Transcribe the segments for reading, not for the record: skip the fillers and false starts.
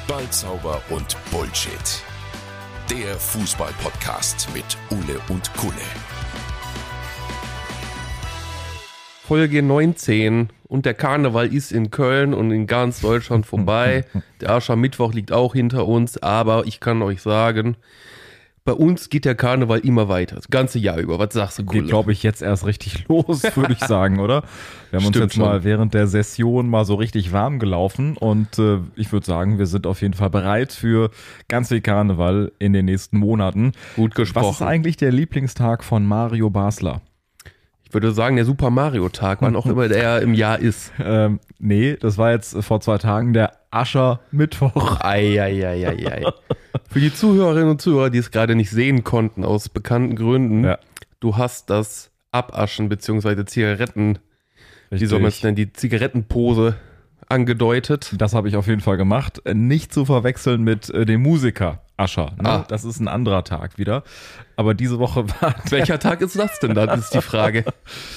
Ballzauber und Bullshit. Der Fußball-Podcast mit Ulle und Kulle. Folge 19 und der Karneval ist in Köln und in ganz Deutschland vorbei. Der Aschermittwoch liegt auch hinter uns, aber ich kann euch sagen, bei uns geht der Karneval immer weiter, das ganze Jahr über. Was sagst du, Kulle? Geht, glaube ich, jetzt erst richtig los, würde ich sagen, oder? Wir haben uns jetzt mal während der Session mal so richtig warm gelaufen und ich würde sagen, wir sind auf jeden Fall bereit für ganz viel Karneval in den nächsten Monaten. Gut gesprochen. Was ist eigentlich der Lieblingstag von Mario Basler? Ich würde sagen, der Super Mario Tag, wann auch immer der im Jahr ist. Nee, das war jetzt vor 2 Tagen der Aschermittwoch. Eieieiei. Für die Zuhörerinnen und Zuhörer, die es gerade nicht sehen konnten, aus bekannten Gründen, Ja. Du hast das Abaschen bzw. Zigaretten, wie soll man es nennen, die Zigarettenpose angedeutet. Das habe ich auf jeden Fall gemacht. Nicht zu verwechseln mit dem Musiker Ascher. Ne? Ah. Das ist ein anderer Tag wieder. Aber diese Woche war Welcher Tag ist das denn dann, ist die Frage.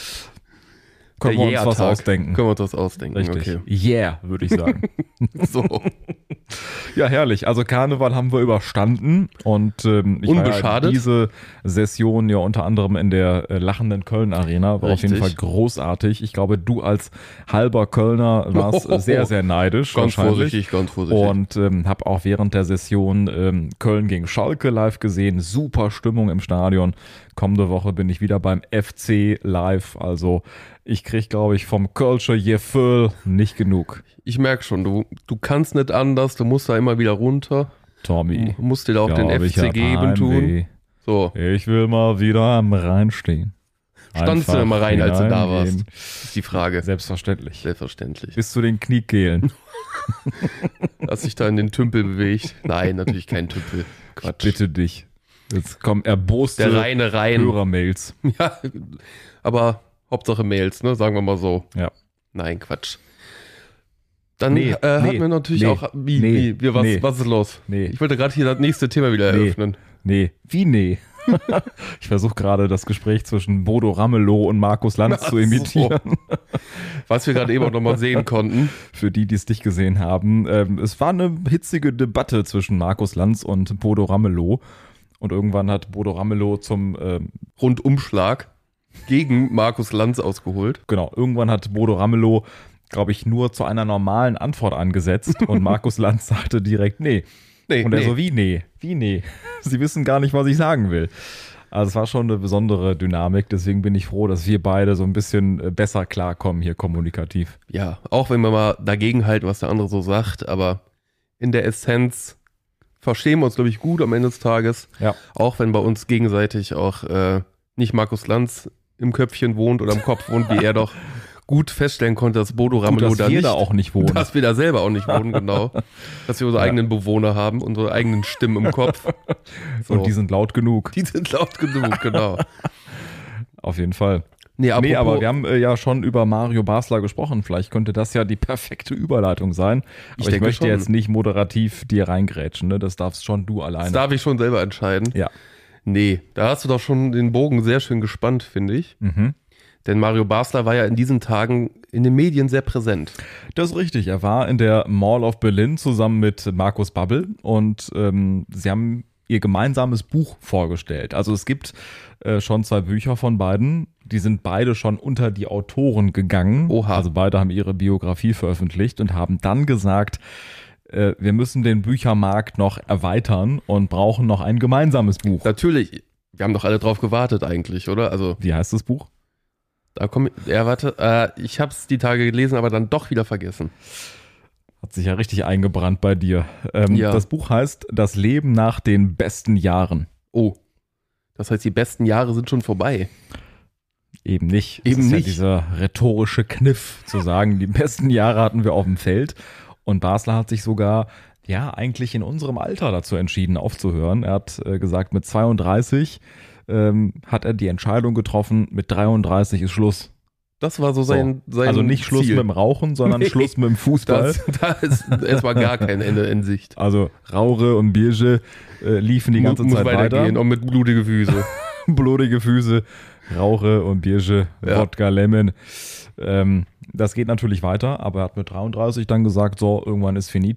Können wir uns was Yeah-Tag. ausdenken. Können wir uns was ausdenken, Richtig. okay. Yeah, würde ich sagen. So. Ja, herrlich. Also Karneval haben wir überstanden und ich war ja Unbeschadet. diese Session ja unter anderem in der lachenden Köln Arena. War auf jeden Fall Richtig. großartig. Ich glaube, du als halber Kölner warst sehr, sehr neidisch. Ganz wahrscheinlich. vorsichtig. Und habe auch während der Session Köln gegen Schalke live gesehen. Super Stimmung im Stadion. Kommende Woche bin ich wieder beim FC live. Also ich kriege, glaube ich, vom Kölscher Gefühl nicht genug. Ich merke schon, du kannst nicht anders, du musst da immer wieder runter. Tommy. Du musst dir da auch den glaub, ich FC hab geben tun. Heimweh. So, Ich will mal wieder am Rhein stehen. standst du denn mal rein, als du da warst? hineingehen. Ist die Frage. Selbstverständlich. Selbstverständlich. Bis zu den Kniekehlen. Hast dich da in den Tümpel bewegt? Nein, natürlich kein Tümpel. Quatsch. Bitte dich. Jetzt kommen erboste Der reine Rhein. Hörermails. Ja, aber Hauptsache Mails, ne? Sagen wir mal so. Ja. Nein, Quatsch. Dann Nee, hatten wir natürlich auch. Was ist los? Nee. Ich wollte gerade hier das nächste Thema wieder eröffnen. Nee. Wie nee? Ich versuche gerade das Gespräch zwischen Bodo Ramelow und Markus Lanz Ach zu imitieren. Was wir gerade eben auch nochmal sehen konnten. Für die, die es nicht gesehen haben. Es war eine hitzige Debatte zwischen Markus Lanz und Bodo Ramelow. Und irgendwann hat Bodo Ramelow zum Rundumschlag gegen Markus Lanz ausgeholt. Genau, irgendwann hat Bodo Ramelow, glaube ich, nur zu einer normalen Antwort angesetzt und Markus Lanz sagte direkt, nee. Und er so, wie nee? Wie nee? Sie wissen gar nicht, was ich sagen will. Also es war schon eine besondere Dynamik, deswegen bin ich froh, dass wir beide so ein bisschen besser klarkommen hier kommunikativ. Ja, auch wenn wir mal dagegen halten, was der andere so sagt, aber in der Essenz verstehen wir uns, glaube ich, gut am Ende des Tages. Ja. Auch wenn bei uns gegenseitig auch nicht Markus Lanz im Köpfchen wohnt oder im Kopf wohnt, wie er doch gut feststellen konnte, dass Bodo Ramelow dass wir da auch nicht wohnen. Dass wir da selber auch nicht wohnen, genau. Dass wir unsere eigenen Bewohner haben, unsere eigenen Stimmen im Kopf. So. Und die sind laut genug. Die sind laut genug, genau. Auf jeden Fall. Nee, Nee, aber wir haben ja schon über Mario Basler gesprochen. Vielleicht könnte das ja die perfekte Überleitung sein. Aber ich denke möchte schon. jetzt nicht moderativ dir reingrätschen. Ne? Das darfst schon du alleine. das darf ich schon selber entscheiden. Ja. Nee, da hast du doch schon den Bogen sehr schön gespannt, finde ich. Mhm. Denn Mario Basler war ja in diesen Tagen in den Medien sehr präsent. Das ist richtig. Er war in der Mall of Berlin zusammen mit Markus Babbel und sie haben ihr gemeinsames Buch vorgestellt. Also es gibt schon 2 Bücher von beiden. Die sind beide schon unter die Autoren gegangen. Oha. Also beide haben ihre Biografie veröffentlicht und haben dann gesagt, wir müssen den Büchermarkt noch erweitern und brauchen noch ein gemeinsames Buch. Natürlich, wir haben doch alle drauf gewartet eigentlich, oder? Also, Wie heißt das Buch? ich habe es die Tage gelesen, aber dann doch wieder vergessen. Hat sich ja richtig eingebrannt bei dir. Ja. Das Buch heißt Das Leben nach den besten Jahren. Oh, das heißt, die besten Jahre sind schon vorbei. Eben nicht. Eben es ist nicht. ja dieser rhetorische Kniff zu sagen, die besten Jahre hatten wir auf dem Feld. Und Basler hat sich sogar, ja, eigentlich in unserem Alter dazu entschieden, aufzuhören. Er hat gesagt, mit 32 hat er die Entscheidung getroffen, mit 33 ist Schluss. Das war so sein Also nicht Schluss Ziel. mit dem Rauchen, sondern Nee. Schluss mit dem Fußball. Da ist erstmal gar kein Ende in Sicht. Also Raure und Bierge liefen die ganze Muss Zeit weiter. weitergehen, auch mit blutige Füße. Blutige Füße, Rauche und Bierge, Ja. Wodka, Lemon. Das geht natürlich weiter, aber er hat mit 33 dann gesagt, so, irgendwann ist finito.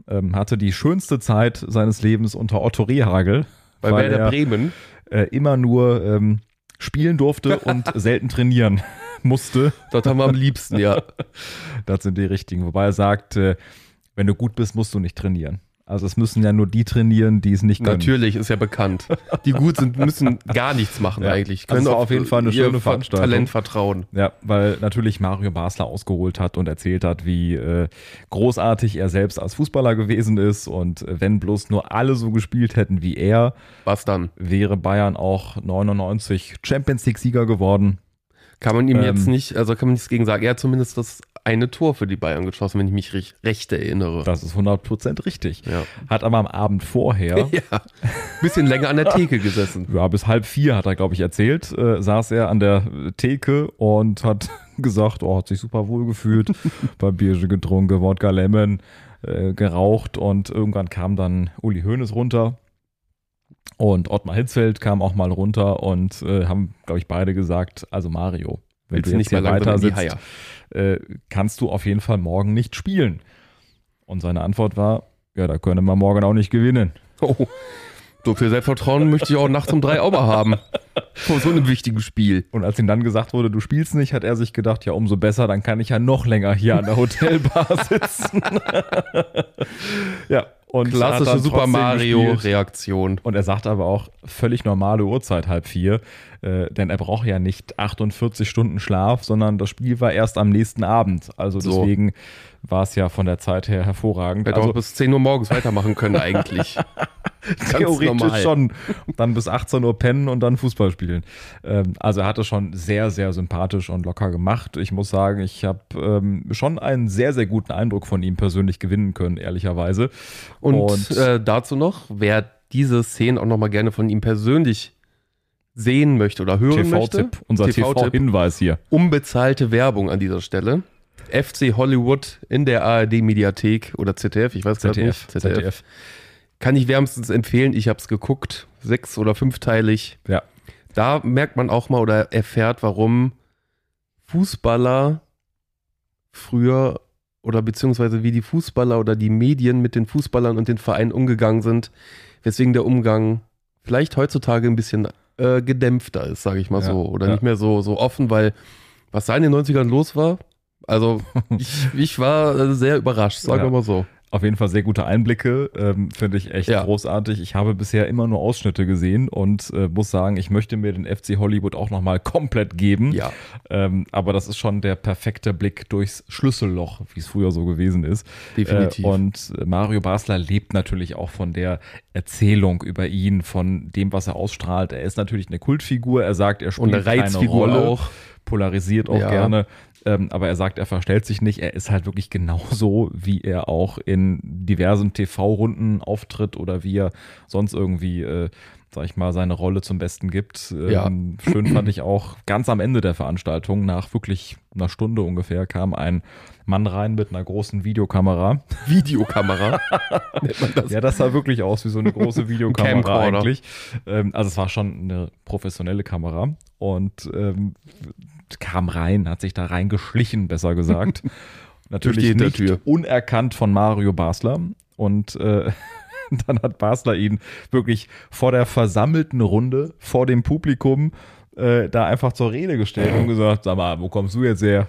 hatte die schönste Zeit seines Lebens unter Otto Rehhagel. Bei Werder Bremen. Immer nur spielen durfte und selten trainieren musste. Das haben wir am liebsten, ja. Das sind die richtigen. Wobei er sagt, wenn du gut bist, musst du nicht trainieren. Also es müssen ja nur die trainieren, die es nicht können. Natürlich, ist ja bekannt. Die gut sind, müssen gar nichts machen eigentlich. Können also auf jeden Fall eine schöne Veranstaltung. Talent vertrauen. Ja, weil natürlich Mario Basler ausgeholt hat und erzählt hat, wie großartig er selbst als Fußballer gewesen ist. Und wenn bloß nur alle so gespielt hätten wie er, was dann? Wäre Bayern auch 99 Champions League-Sieger geworden. Kann man ihm jetzt nicht, also kann man nichts gegen sagen. Er hat zumindest das eine Tor für die Bayern geschossen, wenn ich mich recht erinnere. Das ist 100% richtig. Ja. Hat aber am Abend vorher ein bisschen länger an der Theke gesessen. Ja, bis 3:30 hat er, glaube ich, erzählt, saß er an der Theke und hat gesagt, hat sich super wohl gefühlt, bei Bierchen getrunken, Wodka Lemon, geraucht und irgendwann kam dann Uli Hoeneß runter. Und Ottmar Hitzfeld kam auch mal runter und haben, glaube ich, beide gesagt, also Mario, wenn du jetzt hier weiter sitzt, kannst du auf jeden Fall morgen nicht spielen. Und seine Antwort war, ja, da können wir morgen auch nicht gewinnen. Oh, so viel Selbstvertrauen möchte ich auch nachts um 3 auch mal haben. Vor so einem wichtigen Spiel. Und als ihm dann gesagt wurde, du spielst nicht, hat er sich gedacht, ja, umso besser, dann kann ich ja noch länger hier an der Hotelbar sitzen. Ja. Und klassische Super Mario-Reaktion. Und er sagt aber auch, völlig normale Uhrzeit, 3:30, denn er braucht ja nicht 48 Stunden Schlaf, sondern das Spiel war erst am nächsten Abend. Also deswegen war es ja von der Zeit her hervorragend. Hätte auch bis 10 Uhr morgens weitermachen können eigentlich. Theoretisch schon. Dann bis 18 Uhr pennen und dann Fußball spielen. Also er hat es schon sehr, sehr sympathisch und locker gemacht. Ich muss sagen, ich habe schon einen sehr, sehr guten Eindruck von ihm persönlich gewinnen können, ehrlicherweise. Und dazu noch, wer diese Szenen auch nochmal gerne von ihm persönlich sehen möchte oder hören möchte. Unser TV-Hinweis hier. Unbezahlte Werbung an dieser Stelle. FC Hollywood in der ARD-Mediathek oder ZDF, ich weiß gar nicht. ZDF. Kann ich wärmstens empfehlen, ich habe es geguckt, 6- oder 5-teilig. Ja. Da merkt man auch mal oder erfährt, warum Fußballer früher oder beziehungsweise wie die Fußballer oder die Medien mit den Fußballern und den Vereinen umgegangen sind, weswegen der Umgang vielleicht heutzutage ein bisschen gedämpfter ist, sage ich mal so. Oder nicht mehr so offen, weil was da in den 90ern los war, also ich war sehr überrascht, sagen wir mal so. Auf jeden Fall sehr gute Einblicke, finde ich echt großartig. Ich habe bisher immer nur Ausschnitte gesehen und muss sagen, ich möchte mir den FC Hollywood auch nochmal komplett geben. Ja. Aber das ist schon der perfekte Blick durchs Schlüsselloch, wie es früher so gewesen ist. Definitiv. Und Mario Basler lebt natürlich auch von der Erzählung über ihn, von dem, was er ausstrahlt. Er ist natürlich eine Kultfigur. Er sagt, er spielt und eine Reizfigur keine Rolle, auch. Polarisiert auch gerne. Aber er sagt, er verstellt sich nicht. Er ist halt wirklich genauso, wie er auch in diversen TV-Runden auftritt oder wie er sonst irgendwie, sag ich mal, seine Rolle zum Besten gibt. Schön fand ich auch, ganz am Ende der Veranstaltung, nach wirklich einer Stunde ungefähr, kam ein Mann rein mit einer großen Videokamera. Videokamera? Nennt man das? Ja, das sah wirklich aus wie so eine große Videokamera Camcorder. eigentlich. Also es war schon eine professionelle Kamera und kam rein, hat sich da reingeschlichen, besser gesagt. Natürlich nicht unerkannt von Mario Basler. Und dann hat Basler ihn wirklich vor der versammelten Runde, vor dem Publikum, da einfach zur Rede gestellt und gesagt, sag mal, wo kommst du jetzt her?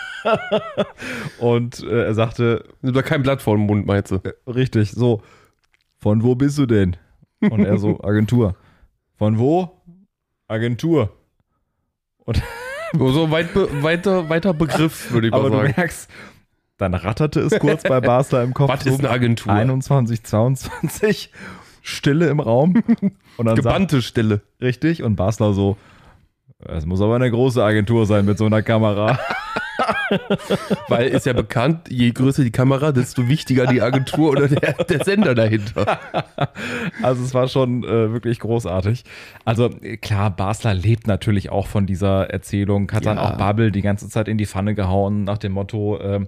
Und er sagte... Nimm da kein Blatt vor den Mund, meinst du? Richtig, so, von wo bist du denn? Und er so, Agentur. Von wo? Agentur. Und so weiter Begriff, würde ich mal sagen. Aber du merkst, dann ratterte es kurz bei Basler im Kopf. Was ist eine Agentur? 21, 22, Stille im Raum. Und dann gebannte Stille. Richtig, und Basler so, es muss aber eine große Agentur sein mit so einer Kamera. Weil ist ja bekannt, je größer die Kamera, desto wichtiger die Agentur oder der Sender dahinter. Also es war schon wirklich großartig. Also klar, Basler lebt natürlich auch von dieser Erzählung, hat dann auch Babbel die ganze Zeit in die Pfanne gehauen nach dem Motto,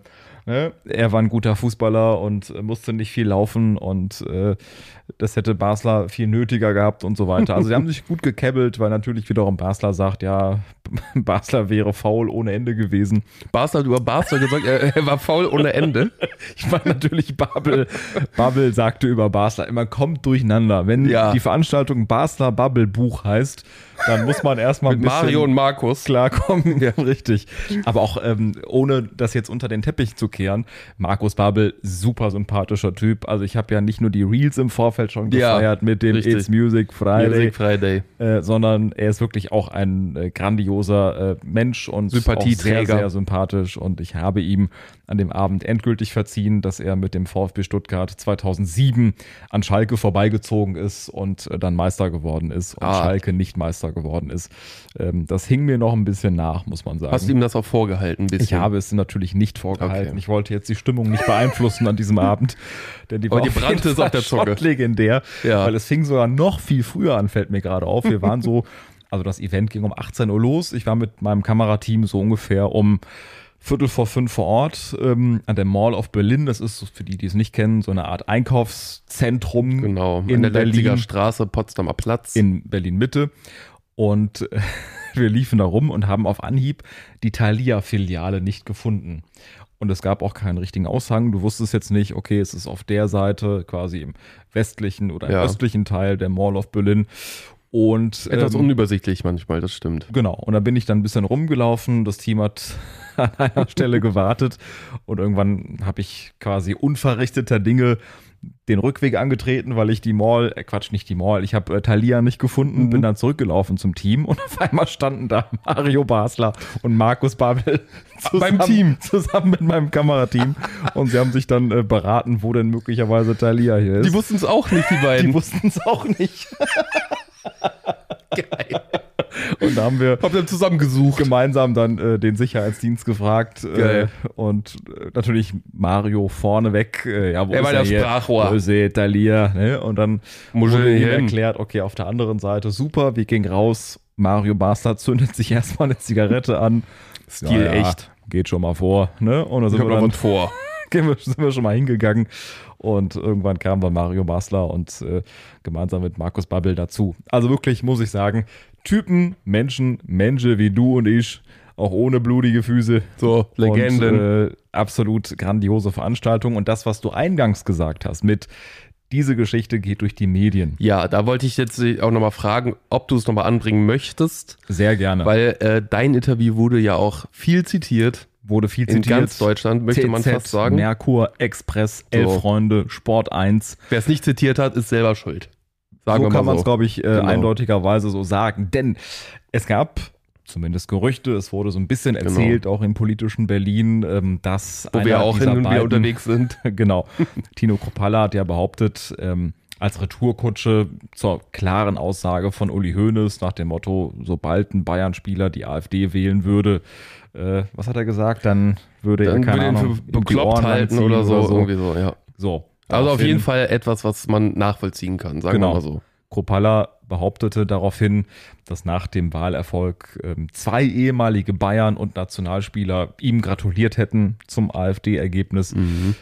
Ne? Er war ein guter Fußballer und musste nicht viel laufen und das hätte Basler viel nötiger gehabt und so weiter. Also sie haben sich gut gekebbelt, weil natürlich wiederum Basler sagt, ja, Basler wäre faul ohne Ende gewesen. Basler hat über Basler gesagt, er war faul ohne Ende. Ich meine natürlich Babbel. Babbel sagte über Basler immer, kommt durcheinander. Wenn die Veranstaltung Basler Babbel Buch heißt, dann muss man erstmal mit Mario und Markus klarkommen. Ja, richtig. Aber auch ohne das jetzt unter den Teppich zu kehren, Markus Babbel, super sympathischer Typ. Also ich habe ja nicht nur die Reels im Vorfeld schon gefeiert mit dem It's Music Friday, sondern er ist wirklich auch ein grandioser Mensch und Sympathieträger. Auch sehr, sehr sympathisch. Und ich habe ihm an dem Abend endgültig verziehen, dass er mit dem VfB Stuttgart 2007 an Schalke vorbeigezogen ist und dann Meister geworden ist und Schalke nicht Meister geworden ist. Das hing mir noch ein bisschen nach, muss man sagen. Hast du ihm das auch vorgehalten? Ein bisschen? Ich habe es natürlich nicht vorgehalten. Okay. Ich wollte jetzt die Stimmung nicht beeinflussen an diesem Abend, denn die war brannte es auf der Zunge. Legendär, weil es fing sogar noch viel früher an, fällt mir gerade auf. Wir waren so, also das Event ging um 18 Uhr los. Ich war mit meinem Kamerateam so ungefähr um 4:45 vor Ort an der Mall of Berlin. Das ist, für die es nicht kennen, so eine Art Einkaufszentrum. Genau, in der Leipziger Straße, Potsdamer Platz. In Berlin-Mitte. Und wir liefen da rum und haben auf Anhieb die Thalia-Filiale nicht gefunden. Und es gab auch keinen richtigen Aushang. Du wusstest jetzt nicht, okay, es ist auf der Seite, quasi im westlichen oder im östlichen Teil der Mall of Berlin. Und etwas unübersichtlich manchmal, das stimmt. Genau. Und da bin ich dann ein bisschen rumgelaufen. Das Team hat an einer Stelle gewartet. Und irgendwann habe ich quasi unverrichteter Dinge den Rückweg angetreten, weil ich die Mall, ich habe Thalia nicht gefunden, bin dann zurückgelaufen zum Team und auf einmal standen da Mario Basler und Markus Babbel zusammen mit meinem Kamerateam und sie haben sich dann beraten, wo denn möglicherweise Thalia hier ist. Die wussten es auch nicht, die beiden. Die wussten es auch nicht. Geil. Und da haben wir zusammengesucht. Gemeinsam dann den Sicherheitsdienst gefragt und natürlich Mario vorneweg. Wo er war der Sprachrohr. Thalia, ne? Und dann wurde ihm erklärt, okay, auf der anderen Seite, super, wir gingen raus. Mario Basler zündet sich erstmal eine Zigarette an. Stil echt. Geht schon mal vor. Ne? Und dann sind wir schon mal hingegangen. Und irgendwann kam dann Mario Basler und gemeinsam mit Markus Babbel dazu. Also wirklich, muss ich sagen, Typen, Menschen wie du und ich, auch ohne blutige Füße. So, Legenden. Und, absolut grandiose Veranstaltung. Und das, was du eingangs gesagt hast, mit diese Geschichte geht durch die Medien. Ja, da wollte ich jetzt auch nochmal fragen, ob du es nochmal anbringen möchtest. Sehr gerne. Weil dein Interview wurde ja auch viel zitiert. In ganz Deutschland, möchte man fast sagen. Merkur, Express, Elf Freunde, Sport 1. Wer es nicht zitiert hat, ist selber schuld. Sagen so kann man es, glaube ich, eindeutigerweise so sagen. Denn es gab zumindest Gerüchte, es wurde so ein bisschen erzählt, auch im politischen Berlin, dass wo wir auch hin und wieder unterwegs sind. Genau. Tino Kruppalla hat ja behauptet, als Retourkutsche zur klaren Aussage von Uli Hoeneß nach dem Motto, sobald ein Bayern-Spieler die AfD wählen würde, was hat er gesagt? Dann würde er, keine Ahnung, bekloppt halten oder so. Irgendwie so, ja. So. Also auf jeden Fall etwas, was man nachvollziehen kann, sagen wir mal so. Kruppalla behauptete daraufhin, dass nach dem Wahlerfolg 2 ehemalige Bayern- und Nationalspieler ihm gratuliert hätten zum AfD-Ergebnis.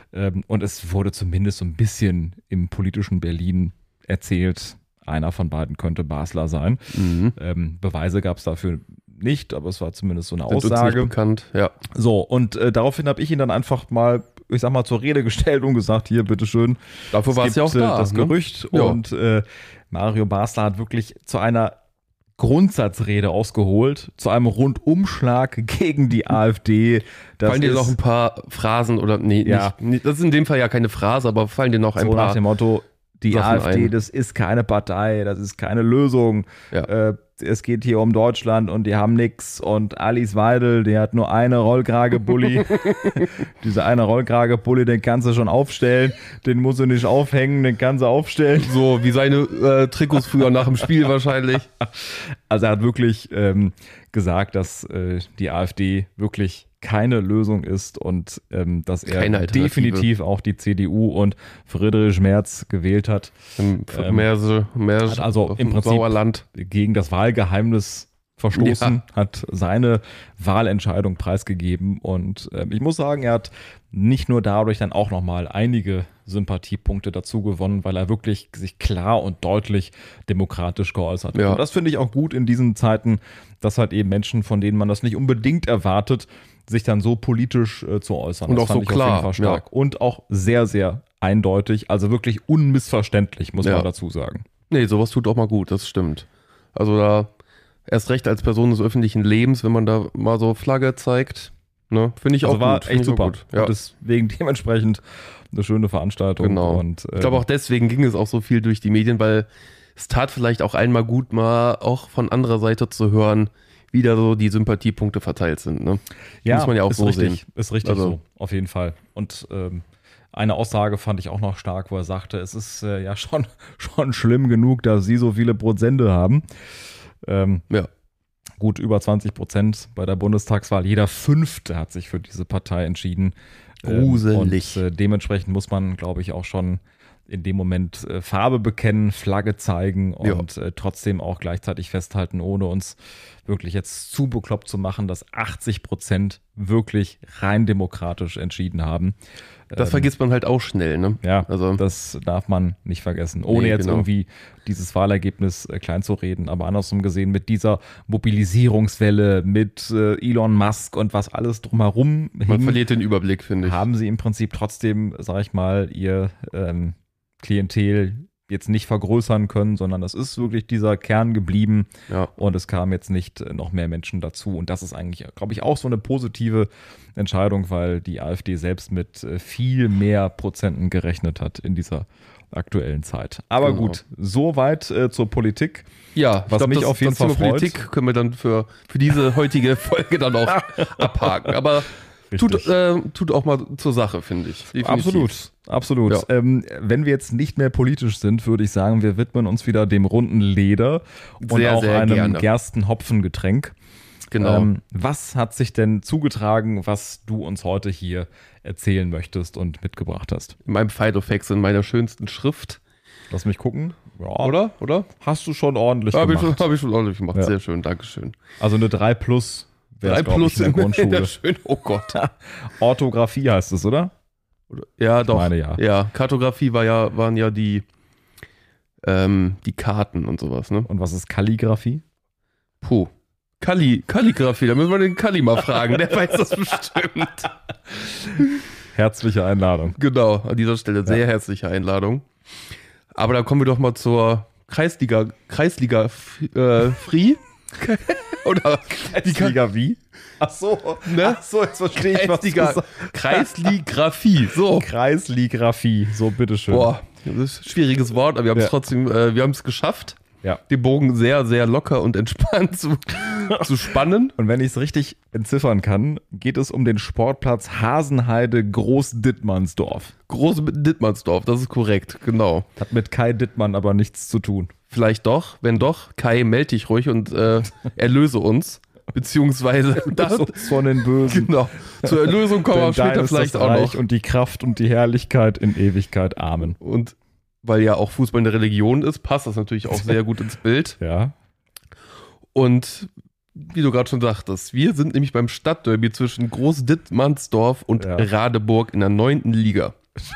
Und es wurde zumindest so ein bisschen im politischen Berlin erzählt, einer von beiden könnte Basler sein. Beweise gab es dafür nicht, aber es war zumindest so eine Aussage. Nicht bekannt, ja. So, und daraufhin habe ich ihn dann einfach mal, ich sag mal, zur Rede gestellt und gesagt, hier, bitteschön. Dafür war es ja auch da. Das Gerücht. Ja. Und Mario Basler hat wirklich zu einer Grundsatzrede ausgeholt, zu einem Rundumschlag gegen die AfD. Fallen dir noch ein paar Phrasen oder, nicht, das ist in dem Fall ja keine Phrase, aber fallen dir noch ein paar nach dem Motto, die AfD, das ist keine Partei, das ist keine Lösung. Ja. Es geht hier um Deutschland und die haben nix. Und Alice Weidel, die hat nur eine Rollkragebully. Diese eine Rollkragebully, den kannst du schon aufstellen. Den musst du nicht aufhängen, den kannst du aufstellen. So wie seine Trikots früher nach dem Spiel wahrscheinlich. Also er hat wirklich gesagt, dass die AfD wirklich keine Lösung ist und dass er definitiv auch die CDU und Friedrich Merz gewählt hat. Merz, also im Prinzip Sauerland gegen das Wahlgeheimnis verstoßen, hat seine Wahlentscheidung preisgegeben und ich muss sagen, er hat nicht nur dadurch dann auch nochmal einige Sympathiepunkte dazu gewonnen, weil er wirklich sich klar und deutlich demokratisch geäußert hat. Ja. Und das finde ich auch gut in diesen Zeiten, dass halt eben Menschen, von denen man das nicht unbedingt erwartet, sich dann so politisch zu äußern. Und das auch fand so ich klar, auf jeden Fall stark. ja. Und auch sehr, sehr eindeutig, also wirklich unmissverständlich, muss Ja. man dazu sagen. Nee, sowas tut auch mal gut, das stimmt. Also da erst recht als Person des öffentlichen Lebens, wenn man da mal so Flagge zeigt, ne, finde ich Also auch war gut. Finde echt ich auch super. gut. Ja. Und deswegen dementsprechend eine schöne Veranstaltung. Genau. Und, Ich glaube auch deswegen ging es auch so viel durch die Medien, weil es tat vielleicht auch einmal gut, mal auch von anderer Seite zu hören, wie da so die Sympathiepunkte verteilt sind. Ne? ja, muss man ja auch ist so richtig, sehen. Ist richtig Also- so, auf jeden Fall. Und eine Aussage fand ich auch noch stark, wo er sagte, es ist ja schon schlimm genug, dass sie so viele Prozente haben. Ja. Gut, über 20% bei der Bundestagswahl. Jeder Fünfte hat sich für diese Partei entschieden. Gruselig. Und dementsprechend muss man, glaube ich, auch schon in dem Moment Farbe bekennen, Flagge zeigen und trotzdem auch gleichzeitig festhalten, ohne uns wirklich jetzt zu bekloppt zu machen, dass 80% wirklich rein demokratisch entschieden haben. Das vergisst man halt auch schnell, ne? Ja, Also- das darf man nicht vergessen. Ohne Nee, jetzt genau. irgendwie dieses Wahlergebnis klein zu reden, aber andersrum gesehen mit dieser Mobilisierungswelle, mit Elon Musk und was alles drumherum Man hing, verliert den Überblick, finde ich. haben sie im Prinzip trotzdem, sag ich mal, ihr Klientel jetzt nicht vergrößern können, sondern es ist wirklich dieser Kern geblieben Ja. und es kamen jetzt nicht noch mehr Menschen dazu. Und das ist eigentlich, glaube ich, auch so eine positive Entscheidung, weil die AfD selbst mit viel mehr Prozenten gerechnet hat in dieser aktuellen Zeit. Aber Genau. gut, soweit zur Politik. Ja, Was mich auf jeden Fall Thema freut. Politik können wir dann für diese heutige Folge dann auch abhaken. Aber Richtig. tut auch mal zur Sache, finde ich. Definitiv. Absolut. Ja. Wenn wir jetzt nicht mehr politisch sind, würde ich sagen, wir widmen uns wieder dem runden Leder und Sehr, auch sehr einem gerne. Gerstenhopfengetränk. Genau. Was hat sich denn zugetragen, was du uns heute hier erzählen möchtest und mitgebracht hast? In meinem Fidofax in meiner schönsten Schrift. Lass mich gucken. Ja, Oder? hast du schon ordentlich Habe gemacht. ich schon ordentlich gemacht. Ja. Sehr schön, Dankeschön. Also eine 3+ wäre 3 es, glaub plus ich, in der Grundschule. schön. Oh Gott. Orthographie heißt es, oder? Ja, doch. meine, ja. Ja, Kartografie waren ja die Karten und sowas, ne? Und was ist Kalligraphie? Puh. Kalligraphie, da müssen wir den Kalli mal fragen, der weiß das bestimmt. Herzliche Einladung. Genau, an dieser Stelle sehr herzliche Einladung. Aber dann kommen wir doch mal zur Kreisliga Free. Oder Kreisliga wie? Ach so, Ne? Ach so, jetzt verstehe ich, was du sagst. Kreisligraphie. So. Kreisligraphie, so bitteschön. Boah, das ist ein schwieriges Wort, aber wir haben es Ja. trotzdem, wir haben es geschafft, Ja. den Bogen sehr, sehr locker und entspannt zu spannen. Und wenn ich es richtig entziffern kann, geht es um den Sportplatz Hasenheide Groß-Dittmannsdorf. Große Dittmannsdorf, das ist korrekt, genau. Hat mit Kai Dittmann aber nichts zu tun. Vielleicht doch, wenn doch, Kai, meld dich ruhig und erlöse uns. Beziehungsweise, Das uns von den Bösen. genau, zur Erlösung kommen wir Denn später dein ist vielleicht das auch Reich noch. und die Kraft und die Herrlichkeit in Ewigkeit. Amen. Und weil ja auch Fußball eine Religion ist, passt das natürlich auch sehr gut ins Bild. Ja. Und wie du gerade schon sagtest, wir sind nämlich beim Stadtderby zwischen Groß-Dittmannsdorf und Ja. Radeburg in der 9. Liga.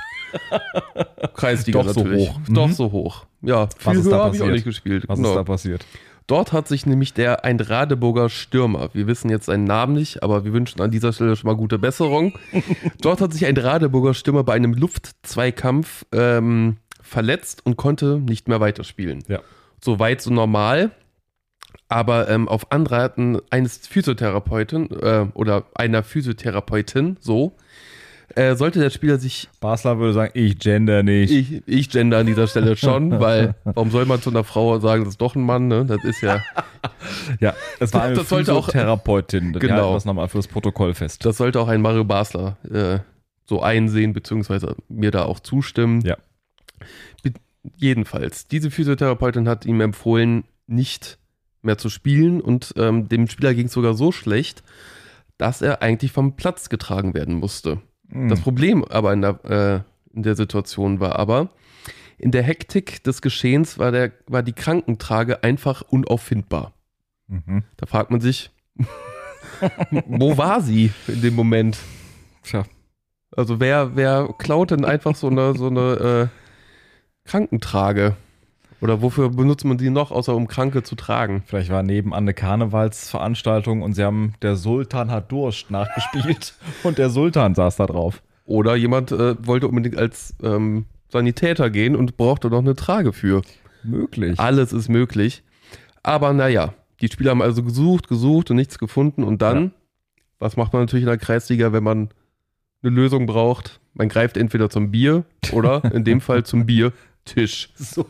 Kreisliga Doch so natürlich. hoch. Doch Mhm. so hoch. Ja, Was viel ist da höher habe ich auch passiert? nicht gespielt. Was Genau. ist da passiert? Dort hat sich nämlich ein Radeburger Stürmer, wir wissen jetzt seinen Namen nicht, aber wir wünschen an dieser Stelle schon mal gute Besserung. Dort hat sich ein Radeburger Stürmer bei einem Luftzweikampf verletzt und konnte nicht mehr weiterspielen. Ja. So weit, so normal. Aber auf Anraten eines Physiotherapeuten oder einer Physiotherapeutin, sollte der Spieler sich, Basler würde sagen, ich gender nicht. ich gender an dieser Stelle schon, weil warum soll man zu einer Frau sagen, das ist doch ein Mann, ne? Das ist ja, Ja, es war eine Das sollte auch- Physiotherapeutin. Wir Genau. halten das nochmal fürs Protokoll fest. das sollte auch ein Mario Basler so einsehen, beziehungsweise mir da auch zustimmen. Ja. Jedenfalls, diese Physiotherapeutin hat ihm empfohlen, nicht mehr zu spielen und dem Spieler ging es sogar so schlecht, dass er eigentlich vom Platz getragen werden musste. Das Problem aber in der Situation war aber, in der Hektik des Geschehens war die Krankentrage einfach unauffindbar. Da fragt man sich, wo war sie in dem Moment? Tja. Also wer klaut denn einfach so eine Krankentrage? Oder wofür benutzt man die noch, außer um Kranke zu tragen? Vielleicht war nebenan eine Karnevalsveranstaltung und sie haben Der Sultan hat Durst nachgespielt und der Sultan saß da drauf. Oder jemand wollte unbedingt als Sanitäter gehen und brauchte noch eine Trage für. Möglich. Alles ist möglich. Aber naja, die Spieler haben also gesucht und nichts gefunden. Und dann, was macht man natürlich in der Kreisliga, wenn man eine Lösung braucht? Man greift entweder zum Bier oder in dem Fall zum Biertisch. So.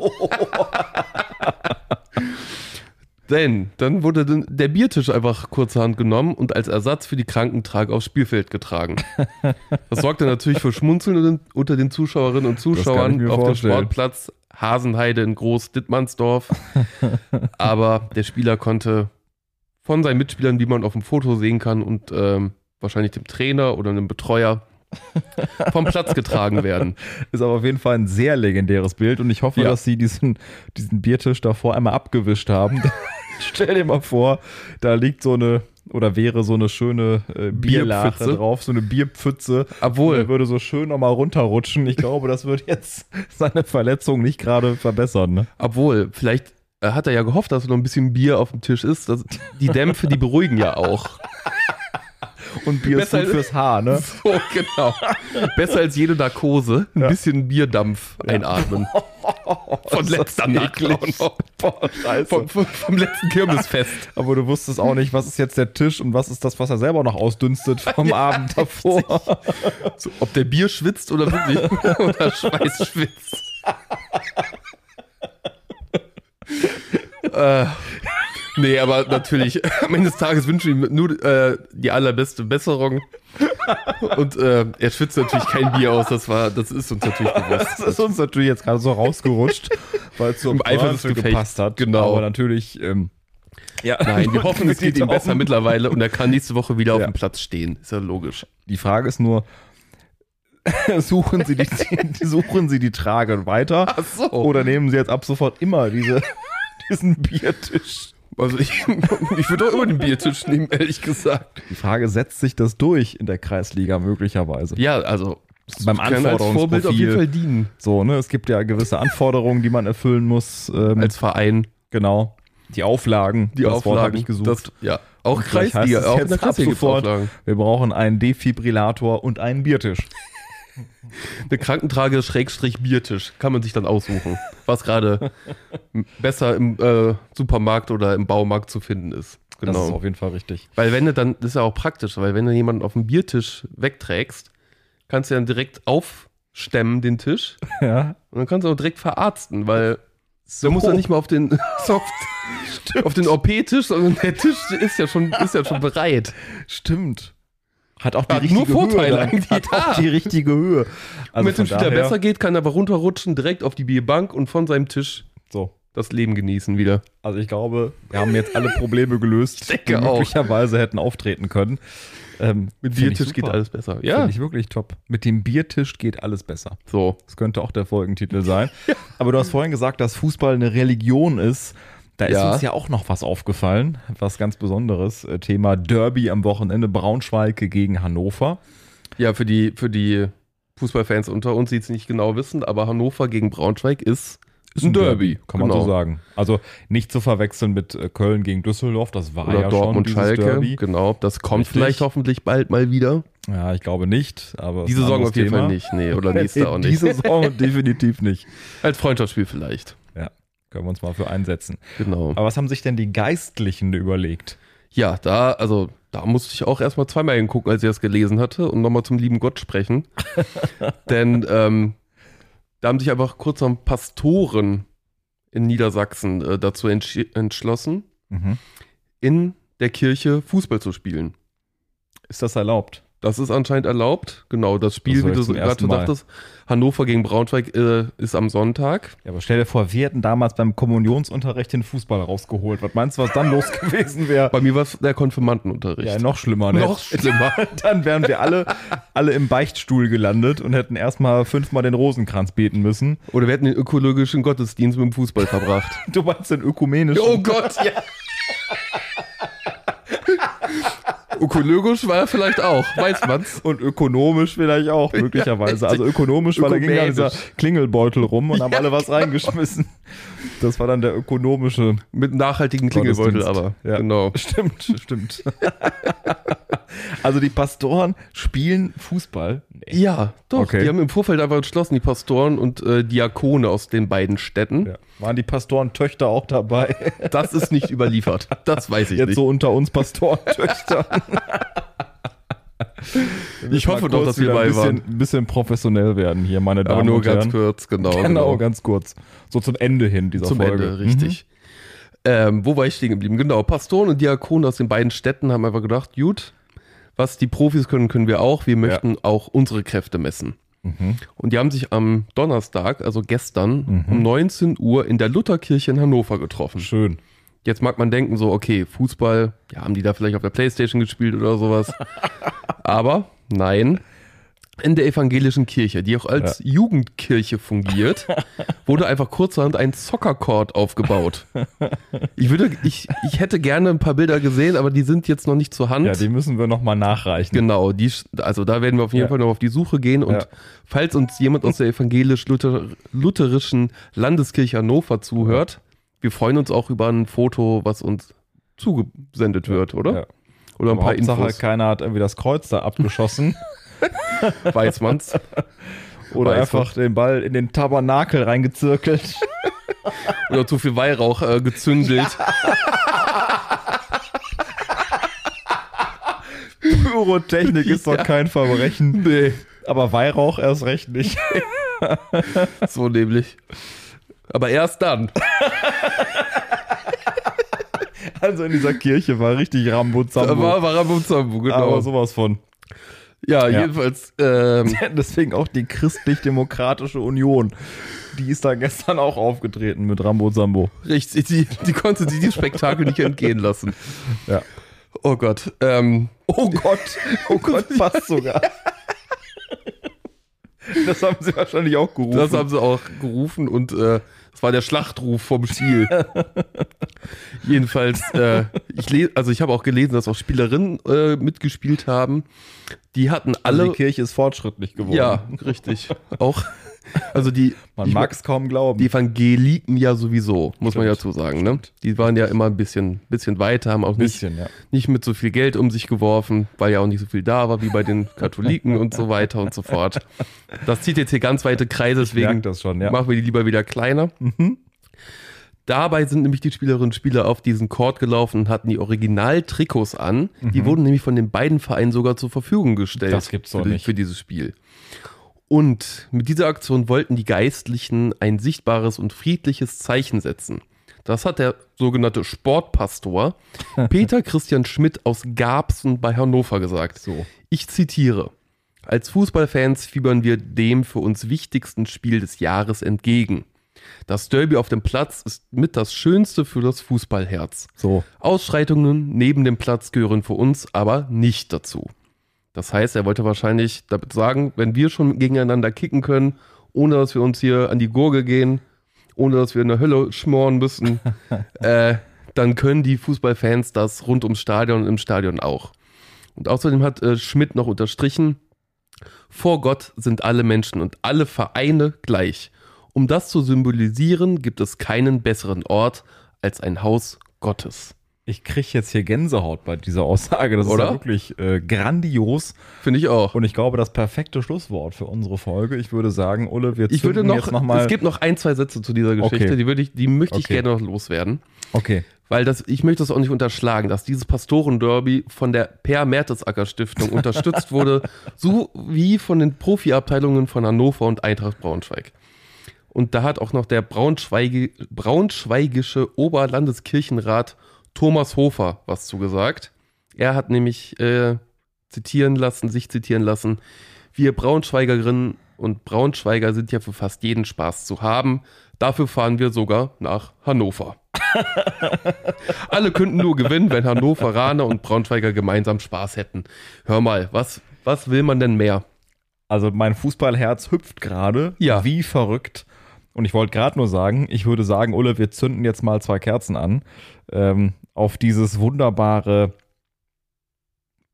Denn dann wurde der Biertisch einfach kurzerhand genommen und als Ersatz für die Krankentrage aufs Spielfeld getragen. Das sorgte natürlich für Schmunzeln unter den Zuschauerinnen und Zuschauern auf dem Sportplatz Hasenheide in Groß-Dittmannsdorf. Aber der Spieler konnte von seinen Mitspielern, wie man auf dem Foto sehen kann, und wahrscheinlich dem Trainer oder einem Betreuer vom Platz getragen werden. Ist aber auf jeden Fall ein sehr legendäres Bild und ich hoffe, dass sie diesen Biertisch davor einmal abgewischt haben. Stell dir mal vor, da liegt wäre so eine schöne Bierlache drauf, so eine Bierpfütze. Obwohl, er würde so schön nochmal runterrutschen. Ich glaube, das würde jetzt seine Verletzung nicht gerade verbessern. Ne? Obwohl, vielleicht hat er ja gehofft, dass noch ein bisschen Bier auf dem Tisch ist. Die Dämpfe, die beruhigen ja auch. Und Bier ist gut fürs Haar, ne? So, genau. Besser als jede Narkose. Ein bisschen Bierdampf einatmen. Von letzter Nacht. Boah, scheiße. Vom letzten Kirmesfest. Aber du wusstest auch nicht, was ist jetzt der Tisch und was ist das, was er selber noch ausdünstet vom Abend davor. So, ob der Bier schwitzt oder wirklich oder Schweiß schwitzt. Nee, aber natürlich, am Ende des Tages wünsche ich ihm nur die allerbeste Besserung. Und er schwitzt natürlich kein Bier aus, das ist uns natürlich bewusst. Das ist uns natürlich jetzt gerade so rausgerutscht, weil es so im Eifer des Gefechts gepasst hat. Genau. Aber natürlich, Nein, wir hoffen, es geht ihm besser mittlerweile und er kann nächste Woche wieder auf dem Platz stehen. Ist ja logisch. Die Frage ist nur, suchen Sie die Trage weiter? Ach so. Oder nehmen Sie jetzt ab sofort immer diesen Biertisch? Also ich würde doch immer den Biertisch nehmen, ehrlich gesagt. Die Frage, setzt sich das durch in der Kreisliga möglicherweise? Ja, also beim Anforderungsprofil. Als Vorbild auf jeden Fall dienen. So, ne, es gibt ja gewisse Anforderungen, die man erfüllen muss. Als Verein. Genau. Die Auflagen. Wort habe ich gesucht. Auch Kreisliga, auch in der Kreisliga sofort. Wir brauchen einen Defibrillator und einen Biertisch. Eine Krankentrage Biertisch kann man sich dann aussuchen, was gerade besser im Supermarkt oder im Baumarkt zu finden ist. Genau. Das ist auf jeden Fall richtig. Weil wenn du dann, das ist ja auch praktisch, weil wenn du jemanden auf dem Biertisch wegträgst, kannst du dann direkt aufstemmen den Tisch und dann kannst du auch direkt verarzten, weil du musst dann nicht mal auf den auf den OP-Tisch, sondern der Tisch ist ja schon bereit. Stimmt. Hat auch die richtige nur Vorteile Höhe. eigentlich. Hat auch die richtige Höhe. Also wenn es dem Spieler besser geht, kann er aber runterrutschen, direkt auf die Bierbank und von seinem Tisch das Leben genießen wieder. Also ich glaube, wir haben jetzt alle Probleme gelöst, die möglicherweise hätten auftreten können. Mit Biertisch geht alles besser. Ja. Finde ich wirklich top. Mit dem Biertisch geht alles besser. So. Das könnte auch der Folgentitel sein. Aber du hast vorhin gesagt, dass Fußball eine Religion ist. Da ist uns ja auch noch was aufgefallen, was ganz Besonderes. Thema Derby am Wochenende, Braunschweig gegen Hannover. Ja, für die Fußballfans unter uns, die es nicht genau wissen, aber Hannover gegen Braunschweig ist ein Derby. Kann man so sagen. Also nicht zu verwechseln mit Köln gegen Düsseldorf, das war oder ja Dortmund, schon dieses Schalke. Derby. Genau, das kommt vielleicht hoffentlich bald mal wieder. Ja, ich glaube nicht. Aber diese Saison auf jeden Fall nicht, nee, oder nächste auch nicht. Diese Saison definitiv nicht. Als Freundschaftsspiel vielleicht. Ja. Können wir uns mal für einsetzen. Genau. Aber was haben sich denn die Geistlichen überlegt? Ja, da musste ich auch erstmal zweimal hingucken, als ich das gelesen hatte und nochmal zum lieben Gott sprechen. Denn da haben sich einfach kurzerhand Pastoren in Niedersachsen dazu entschlossen, in der Kirche Fußball zu spielen. Ist das erlaubt? Das ist anscheinend erlaubt. Genau, das Spiel, wie du gerade schon sagtest, Hannover gegen Braunschweig ist am Sonntag. Ja, aber stell dir vor, wir hätten damals beim Kommunionsunterricht den Fußball rausgeholt. Was meinst du, was dann los gewesen wäre? Bei mir war es der Konfirmandenunterricht. Ja, noch schlimmer. Ne? Noch schlimmer. Dann wären wir alle im Beichtstuhl gelandet und hätten erstmal 5-mal den Rosenkranz beten müssen. Oder wir hätten den ökologischen Gottesdienst mit dem Fußball verbracht. Du meinst den ökumenischen? Oh Gott, ja. Ökologisch war er vielleicht auch, weiß man's. Und ökonomisch vielleicht auch, möglicherweise. Also ökonomisch, weil da ging ja dieser Klingelbeutel rum und haben alle was reingeschmissen. Das war dann der ökonomische. Mit nachhaltigen Klingelbeutel aber, ja. Genau. Stimmt. Also die Pastoren spielen Fußball? Nee. Ja, doch. Okay. Die haben im Vorfeld einfach entschlossen, die Pastoren und Diakone aus den beiden Städten. Ja. Waren die Pastorentöchter auch dabei? Das ist nicht überliefert. Das weiß ich Jetzt nicht. so unter uns Pastorentöchtern. Ich hoffe doch, dass wir dabei waren. Ein bisschen professionell werden hier, meine Damen Aber nur und Herren. ganz kurz, genau. Genau, ganz kurz. So zum Ende hin dieser Zum Folge. Ende, richtig. Wo war ich stehen geblieben? Genau, Pastoren und Diakone aus den beiden Städten haben einfach gedacht, gut, was die Profis können, können wir auch. Wir möchten auch unsere Kräfte messen. Und die haben sich am Donnerstag, also gestern, um 19 Uhr in der Lutherkirche in Hannover getroffen. Schön. Jetzt mag man denken so, okay, Fußball, ja, haben die da vielleicht auf der Playstation gespielt oder sowas. Aber nein, in der evangelischen Kirche, die auch als Jugendkirche fungiert, wurde einfach kurzerhand ein Soccer-Court aufgebaut. Ich hätte gerne ein paar Bilder gesehen, aber die sind jetzt noch nicht zur Hand. Ja, die müssen wir nochmal nachreichen. Genau, also da werden wir auf jeden Fall noch auf die Suche gehen und falls uns jemand aus der evangelisch-lutherischen Landeskirche Hannover zuhört, wir freuen uns auch über ein Foto, was uns zugesendet wird, oder? Ja. Oder ein aber paar Hauptsache, Infos. keiner hat irgendwie das Kreuz da abgeschossen. Weiß man's. Oder einfach den Ball in den Tabernakel reingezirkelt. Oder zu viel Weihrauch gezündelt. Pyrotechnik ist doch kein Verbrechen. Nee. Aber Weihrauch erst recht nicht. So nämlich. Aber erst dann. Also in dieser Kirche war richtig Rambuzambo. War Rambuzambo, genau. Aber sowas von. Ja, jedenfalls. Deswegen auch die Christlich-Demokratische Union. Die ist da gestern auch aufgetreten mit Rambuzambo. Richtig, die konnte sich dieses Spektakel nicht entgehen lassen. Ja. Oh Gott. Oh Gott, fast sogar. Das haben sie wahrscheinlich auch gerufen. Das haben sie auch gerufen und das war der Schlachtruf vom Spiel. Jedenfalls, ich habe auch gelesen, dass auch Spielerinnen mitgespielt haben. Die hatten alle. Also die Kirche ist fortschrittlich geworden. Ja, richtig. Auch. Also man mag es kaum glauben. Die Evangeliken ja sowieso, muss man ja dazu sagen. Ne? Die waren ja immer ein bisschen weiter, haben auch nicht mit so viel Geld um sich geworfen, weil ja auch nicht so viel da war wie bei den Katholiken und so weiter und so fort. Das zieht jetzt hier ganz weite Kreise, deswegen machen wir die lieber wieder kleiner. Dabei sind nämlich die Spielerinnen und Spieler auf diesen Court gelaufen und hatten die Original-Trikots an. Die wurden nämlich von den beiden Vereinen sogar zur Verfügung gestellt. Das gibt's doch nicht. Für dieses Spiel. Und mit dieser Aktion wollten die Geistlichen ein sichtbares und friedliches Zeichen setzen. Das hat der sogenannte Sportpastor Peter Christian Schmidt aus Garbsen bei Hannover gesagt. So. Ich zitiere: Als Fußballfans fiebern wir dem für uns wichtigsten Spiel des Jahres entgegen. Das Derby auf dem Platz ist mit das Schönste für das Fußballherz. So. Ausschreitungen neben dem Platz gehören für uns aber nicht dazu. Das heißt, er wollte wahrscheinlich damit sagen, wenn wir schon gegeneinander kicken können, ohne dass wir uns hier an die Gurgel gehen, ohne dass wir in der Hölle schmoren müssen, dann können die Fußballfans das rund ums Stadion und im Stadion auch. Und außerdem hat Schmidt noch unterstrichen, vor Gott sind alle Menschen und alle Vereine gleich. Um das zu symbolisieren, gibt es keinen besseren Ort als ein Haus Gottes. Ich kriege jetzt hier Gänsehaut bei dieser Aussage. Das ist ja wirklich grandios. Finde ich auch. Und ich glaube, das perfekte Schlusswort für unsere Folge. Ich würde sagen, Ulle, wir zünden jetzt noch mal. Es gibt noch 1, 2 Sätze zu dieser Geschichte, okay. die möchte ich gerne noch loswerden. Okay. Weil ich möchte das auch nicht unterschlagen, dass dieses Pastorenderby von der Per-Mertesacker-Stiftung unterstützt wurde, so wie von den Profiabteilungen von Hannover und Eintracht Braunschweig. Und da hat auch noch der braunschweigische Oberlandeskirchenrat Thomas Hofer was zugesagt. Er hat nämlich sich zitieren lassen, wir Braunschweigerinnen und Braunschweiger sind ja für fast jeden Spaß zu haben. Dafür fahren wir sogar nach Hannover. Alle könnten nur gewinnen, wenn Hannoveraner und Braunschweiger gemeinsam Spaß hätten. Hör mal, was will man denn mehr? Also mein Fußballherz hüpft gerade, wie verrückt. Und ich wollte gerade nur sagen, ich würde sagen, Ulle, wir zünden jetzt mal 2 Kerzen an auf dieses wunderbare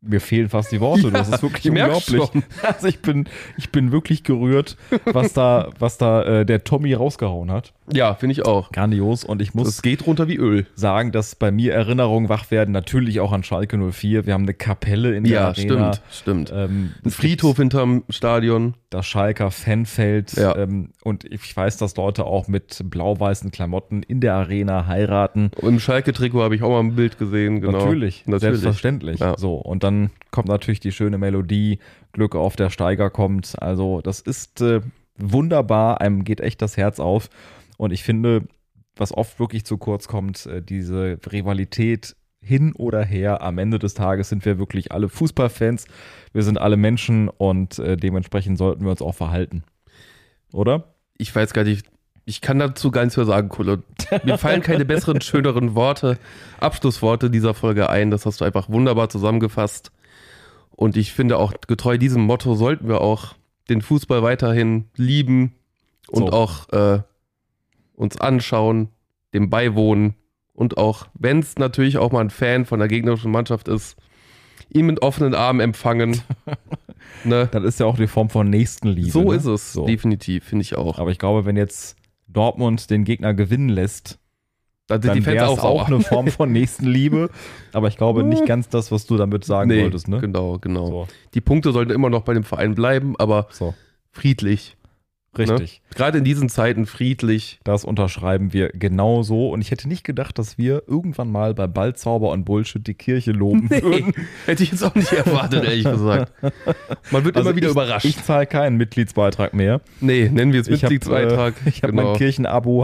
Mir fehlen fast die Worte. Ja, das ist wirklich ich merk's unglaublich. Also ich bin wirklich gerührt, was da der Tommy rausgehauen hat. Ja, finde ich auch. Grandios. Und ich muss Es geht runter wie Öl. sagen, dass bei mir Erinnerungen wach werden, natürlich auch an Schalke 04. Wir haben eine Kapelle in der Arena. Stimmt. Ein Friedhof hinterm Stadion. Das Schalker Fanfeld. Ja. Und ich weiß, dass Leute auch mit blau-weißen Klamotten in der Arena heiraten. Im Schalke-Trikot habe ich auch mal ein Bild gesehen. Genau. Natürlich, selbstverständlich. Ja. So, und dann kommt natürlich die schöne Melodie, Glück auf der Steiger kommt. Also das ist wunderbar, einem geht echt das Herz auf. Und ich finde, was oft wirklich zu kurz kommt, diese Rivalität hin oder her, am Ende des Tages sind wir wirklich alle Fußballfans, wir sind alle Menschen und dementsprechend sollten wir uns auch verhalten. Oder? Ich weiß gar nicht, ich kann dazu gar nichts mehr sagen, Kulle. Mir fallen keine besseren, schöneren Worte, Abschlussworte dieser Folge ein. Das hast du einfach wunderbar zusammengefasst. Und ich finde auch, getreu diesem Motto sollten wir auch den Fußball weiterhin lieben und auch uns anschauen, dem beiwohnen und auch, wenn es natürlich auch mal ein Fan von der gegnerischen Mannschaft ist, ihn mit offenen Armen empfangen. Ne? Das ist ja auch die Form von Nächstenliebe. So ne? ist es, So. definitiv, finde ich auch. Aber ich glaube, wenn jetzt Dortmund den Gegner gewinnen lässt, Dann sind dann die Fans wäre auch es auch sauer. eine Form von Nächstenliebe. Aber ich glaube nicht ganz das, was du damit sagen wolltest. Ne? Genau. So. Die Punkte sollten immer noch bei dem Verein bleiben, aber So, friedlich. richtig. Ne? Gerade in diesen Zeiten friedlich. Das unterschreiben wir genau so. Und ich hätte nicht gedacht, dass wir irgendwann mal bei Ballzauber und Bullshit die Kirche loben würden. Hätte ich jetzt auch nicht erwartet, ehrlich gesagt. Man wird immer wieder überrascht. Ich zahle keinen Mitgliedsbeitrag mehr. Nee, nennen wir es Mitgliedsbeitrag. Ich habe mein Kirchenabo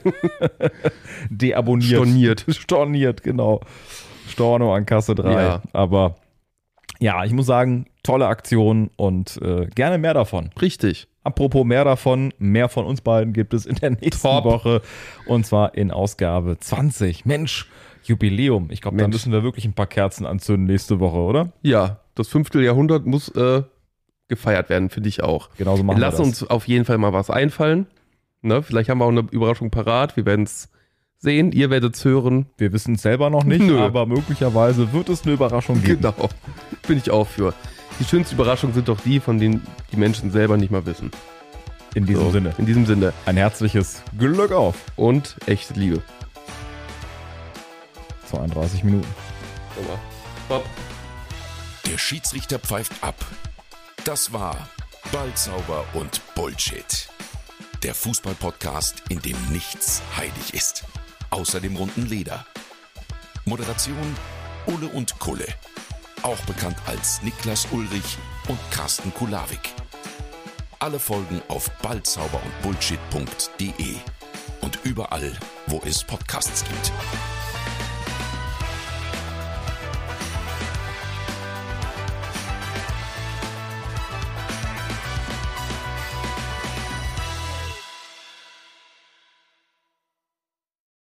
deabonniert. Storniert, genau. Storno an Kasse 3. Ja. Aber ja, ich muss sagen, tolle Aktion und gerne mehr davon. Richtig. Apropos mehr davon, mehr von uns beiden gibt es in der nächsten Top. Woche. Und zwar in Ausgabe 20. Mensch, Jubiläum. Ich glaube, da Mensch. müssen wir wirklich ein paar Kerzen anzünden nächste Woche, oder? Ja, das 5. Jahrhundert muss gefeiert werden, finde ich auch. Genauso machen wir Lass das. uns auf jeden Fall mal was einfallen. Ne? Vielleicht haben wir auch eine Überraschung parat. Wir werden es sehen. Ihr werdet es hören. Wir wissen es selber noch nicht, Nö. aber möglicherweise wird es eine Überraschung geben. Genau. Bin ich auch für. Die schönsten Überraschungen sind doch die, von denen die Menschen selber nicht mal wissen. In diesem So, Sinne. In diesem Sinne. Ein herzliches Glück auf. Und echte Liebe. 32 Minuten. Top. Der Schiedsrichter pfeift ab. Das war Ballzauber und Bullshit. Der Fußball-Podcast, in dem nichts heilig ist. Außer dem runden Leder. Moderation Ulle und Kulle. Auch bekannt als Niklas Ulrich und Carsten Kulawik. Alle Folgen auf ballzauber und bullshit.de und überall, wo es Podcasts gibt.